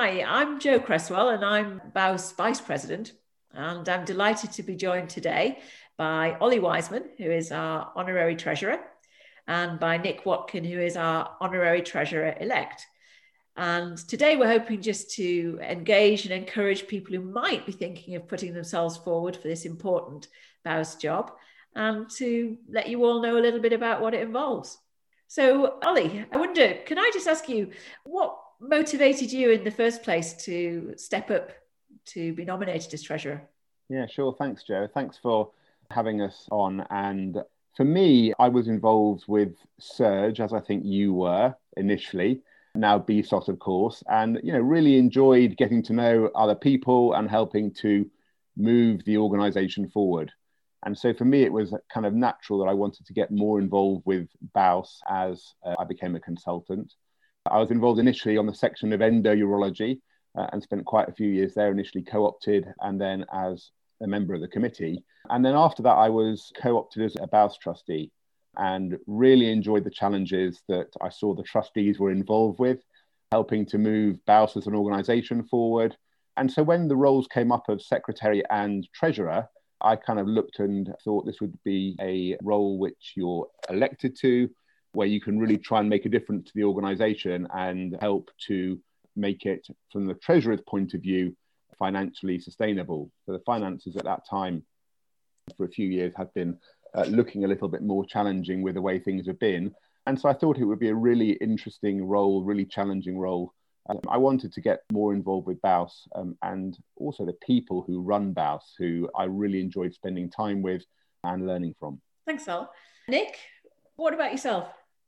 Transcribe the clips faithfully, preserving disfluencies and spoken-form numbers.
Hi, I'm Jo Cresswell and I'm B A U S Vice President, and I'm delighted to be joined today by Ollie Wiseman, who is our Honorary Treasurer, and by Nick Watkin, who is our Honorary Treasurer-elect. And today we're hoping just to engage and encourage people who might be thinking of putting themselves forward for this important B A U S job, and to let you all know a little bit about what it involves. So, Ollie, I wonder, can I just ask you, what motivated you in the first place to step up to be nominated as Treasurer? Yeah, sure. Thanks, Jo. Thanks for having us on. And for me, I was involved with Surge, as I think you were initially, now B S O T, of course, and, you know, really enjoyed getting to know other people and helping to move the organisation forward. And so for me, it was kind of natural that I wanted to get more involved with B A U S as uh, I became a consultant. I was involved initially on the section of endourology uh, and spent quite a few years there, initially co-opted and then as a member of the committee. And then after that, I was co-opted as a B A U S trustee and really enjoyed the challenges that I saw the trustees were involved with, helping to move B A U S as an organisation forward. And so when the roles came up of secretary and treasurer, I kind of looked and thought this would be a role which you're elected to, where you can really try and make a difference to the organisation and help to make it, from the treasurer's point of view, financially sustainable. So the finances at that time, for a few years, had been uh, looking a little bit more challenging with the way things have been. And so I thought it would be a really interesting role, really challenging role. Um, I wanted to get more involved with B A U S um, and also the people who run B A U S, who I really enjoyed spending time with and learning from. Thanks, Al. Nick, what about yourself?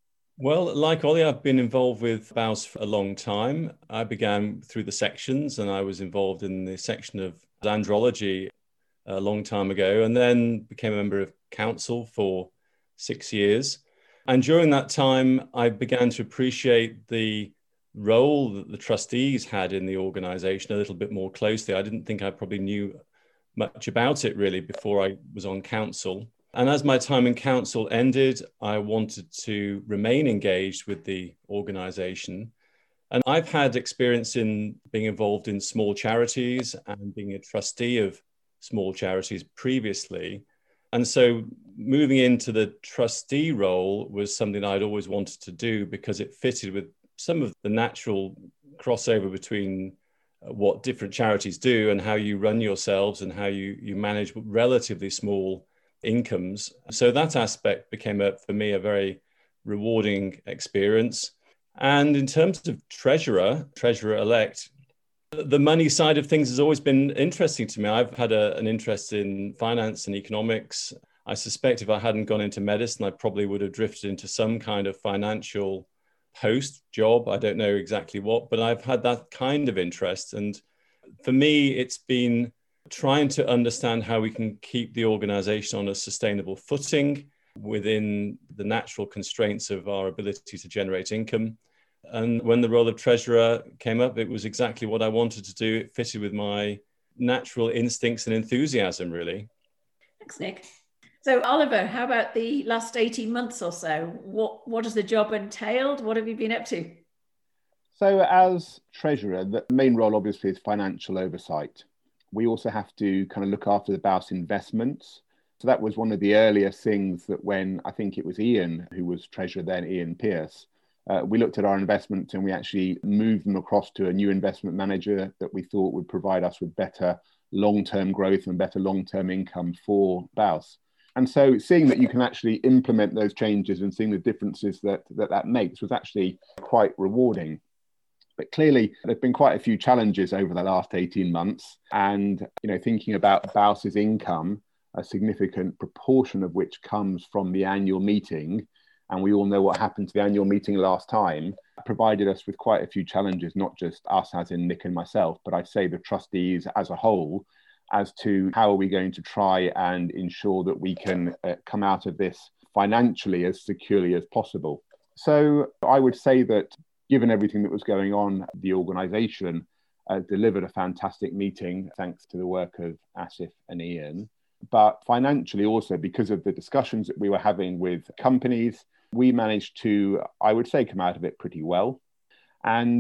Well, like Ollie, I've been involved with B A U S for a long time. I began through the sections and I was involved in the section of andrology a long time ago, and then became a member of council for six years. And during that time, I began to appreciate the role that the trustees had in the organisation a little bit more closely. I didn't think I probably knew much about it really before I was on council. And as my time in council ended, I wanted to remain engaged with the organisation. And I've had experience in being involved in small charities and being a trustee of small charities previously. And so moving into the trustee role was something I'd always wanted to do because it fitted with some of the natural crossover between what different charities do and how you run yourselves and how you, you manage relatively small incomes. So that aspect became, a, for me, a very rewarding experience. And in terms of treasurer, treasurer-elect, the money side of things has always been interesting to me. I've had a, an interest in finance and economics. I suspect if I hadn't gone into medicine, I probably would have drifted into some kind of financial post job. I don't know exactly what, but I've had that kind of interest. And for me, it's been trying to understand how we can keep the organization on a sustainable footing within the natural constraints of our ability to generate income. And when the role of treasurer came up, it was exactly what I wanted to do. It fitted with my natural instincts and enthusiasm, really. Thanks, Nick. So, Oliver, how about the last eighteen months or so? What, what has the job entailed? What have you been up to? So as treasurer, the main role obviously is financial oversight. We also have to kind of look after the B A U S investments. So that was one of the earlier things that when I think it was Ian, who was treasurer then, Ian Pearce, uh, we looked at our investments and we actually moved them across to a new investment manager that we thought would provide us with better long-term growth and better long-term income for B A U S. And so seeing that you can actually implement those changes and seeing the differences that that, that makes was actually quite rewarding. But clearly, there have been quite a few challenges over the last eighteen months. And, you know, thinking about B A U S's income, a significant proportion of which comes from the annual meeting, and we all know what happened to the annual meeting last time, provided us with quite a few challenges, not just us as in Nick and myself, but I'd say the trustees as a whole, as to how are we going to try and ensure that we can uh, come out of this financially as securely as possible. So I would say that given everything that was going on, the organisation uh, delivered a fantastic meeting thanks to the work of Asif and Ian. But financially also, because of the discussions that we were having with companies, we managed to, I would say, come out of it pretty well. And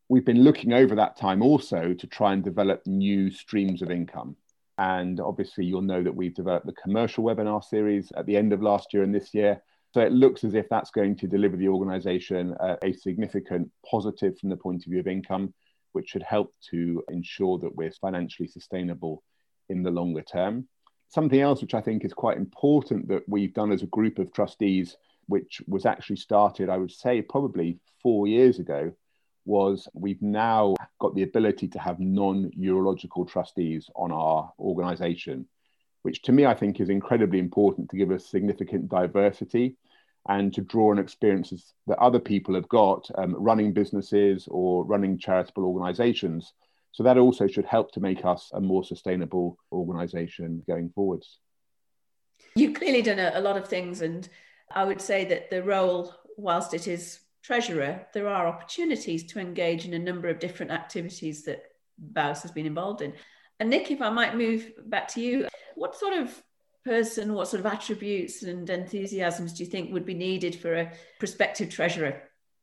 we've been looking over that time also to try and develop new streams of income. And obviously, you'll know that we've developed the commercial webinar series at the end of last year and this year. So it looks as if that's going to deliver the organisation a, a significant positive from the point of view of income, which should help to ensure that we're financially sustainable in the longer term. Something else which I think is quite important that we've done as a group of trustees, which was actually started, I would say, probably four years ago, was we've now got the ability to have non-urological trustees on our organisation, which to me I think is incredibly important to give us significant diversity and to draw on experiences that other people have got um, running businesses or running charitable organisations. So that also should help to make us a more sustainable organisation going forwards. You've clearly done a, a lot of things, and I would say that the role, whilst it is treasurer, there are opportunities to engage in a number of different activities that B A U S has been involved in. And Nick, if I might move back to you, what sort of person, what sort of attributes and enthusiasms do you think would be needed for a prospective treasurer?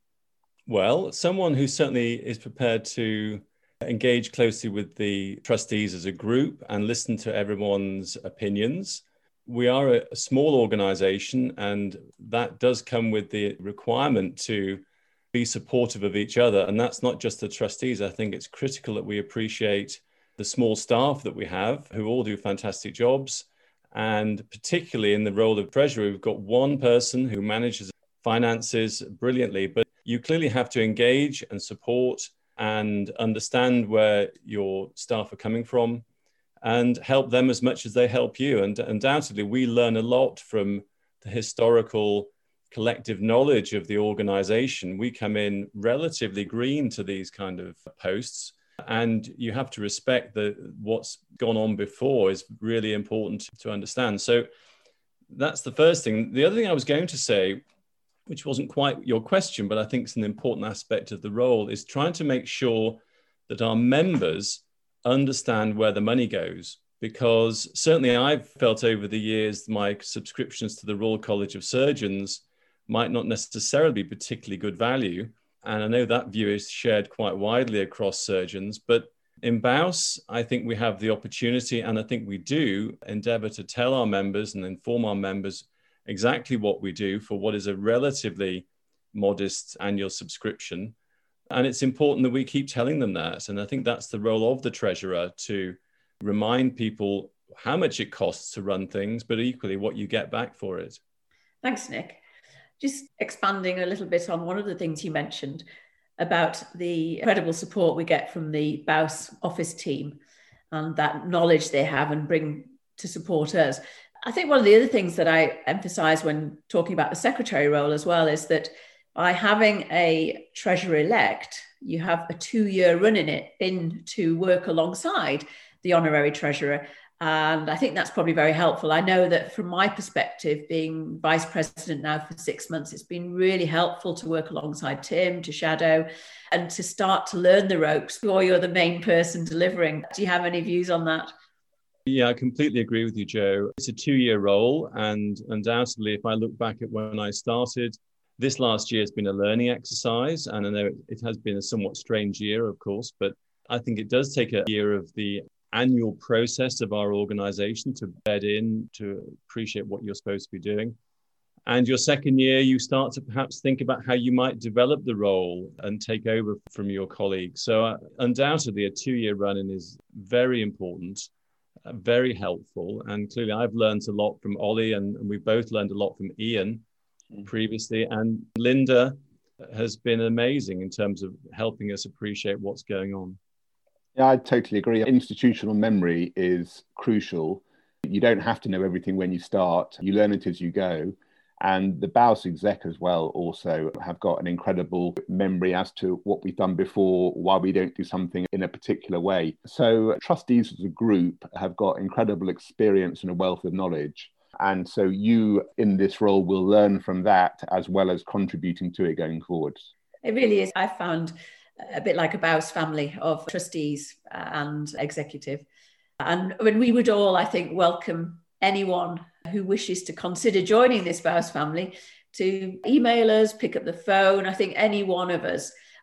Well, someone who certainly is prepared to engage closely with the trustees as a group and listen to everyone's opinions. We are a small organization, and that does come with the requirement to be supportive of each other. And that's not just the trustees. I think it's critical that we appreciate the small staff that we have, who all do fantastic jobs. And particularly in the role of treasurer, we've got one person who manages finances brilliantly, but you clearly have to engage and support and understand where your staff are coming from and help them as much as they help you. And undoubtedly, we learn a lot from the historical collective knowledge of the organization. We come in relatively green to these kind of posts, and you have to respect that what's gone on before is really important to understand. So that's the first thing. The other thing I was going to say, which wasn't quite your question, but I think it's an important aspect of the role, is trying to make sure that our members understand where the money goes. Because certainly I've felt over the years my subscriptions to the Royal College of Surgeons might not necessarily be particularly good value. And I know that view is shared quite widely across surgeons. But in B A U S, I think we have the opportunity, and I think we do, endeavour to tell our members and inform our members exactly what we do for what is a relatively modest annual subscription. And it's important that we keep telling them that. And I think that's the role of the treasurer, to remind people how much it costs to run things, but equally what you get back for it. Thanks, Nick. Just expanding a little bit on one of the things you mentioned about the incredible support we get from the B A U S office team and that knowledge they have and bring to support us. I think one of the other things that I emphasize when talking about the secretary role as well is that by having a treasurer-elect, you have a two-year run in it in to work alongside the honorary treasurer. And I think that's probably very helpful. I know that from my perspective, being vice president now for six months, it's been really helpful to work alongside Tim, to shadow, and to start to learn the ropes before you're the main person delivering. Do you have any views on that? Yeah, I completely agree with you, Joe. It's a two-year role, and undoubtedly, if I look back at when I started, this last year has been a learning exercise, and I know it, it has been a somewhat strange year, of course, but I think it does take a year of the annual process of our organization to bed in, to appreciate what you're supposed to be doing. And your second year, you start to perhaps think about how you might develop the role and take over from your colleagues. So uh, undoubtedly, a two-year run-in is very important. Uh, very helpful. And clearly I've learned a lot from Ollie, and, and we've both learned a lot from Ian mm. previously. And Linda has been amazing in terms of helping us appreciate what's going on. Yeah, I totally agree. Institutional memory is crucial. You don't have to know everything when you start. You learn it as you go. And the B A U S exec as well also have got an incredible memory as to what we've done before, why we don't do something in a particular way. So trustees as a group have got incredible experience and a wealth of knowledge. And so you in this role will learn from that as well as contributing to it going forwards. It really is. I found a bit like a B A U S family of trustees and executive. And when we would all, I think, welcome anyone who wishes to consider joining this B A U S family to email us, pick up the phone. I think any one of us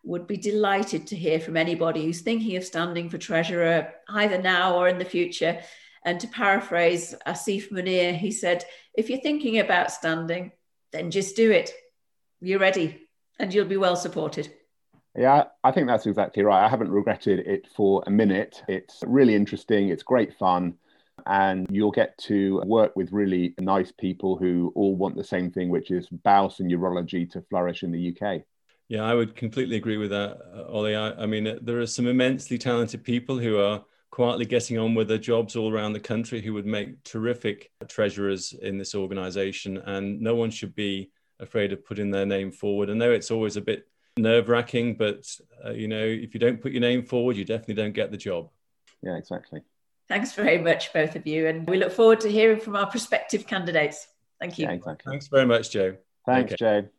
would be delighted to hear from anybody who's thinking of standing for treasurer, either now or in the future. And to paraphrase Asif Munir, he said, if you're thinking about standing, then just do it. You're ready and you'll be well supported. Yeah, I think that's exactly right. I haven't regretted it for a minute. It's really interesting. It's great fun. And you'll get to work with really nice people who all want the same thing, which is bowels and urology to flourish in the U K. Yeah, I would completely agree with that, Ollie. I, I mean, there are some immensely talented people who are quietly getting on with their jobs all around the country who would make terrific treasurers in this organisation, and no one should be afraid of putting their name forward. I know it's always a bit nerve-wracking, but uh, you know, if you don't put your name forward, you definitely don't get the job. Yeah, exactly. Thanks very much, both of you, and we look forward to hearing from our prospective candidates. Thank you. Yeah, exactly. Thanks very much, Joe. Thanks, okay. Joe.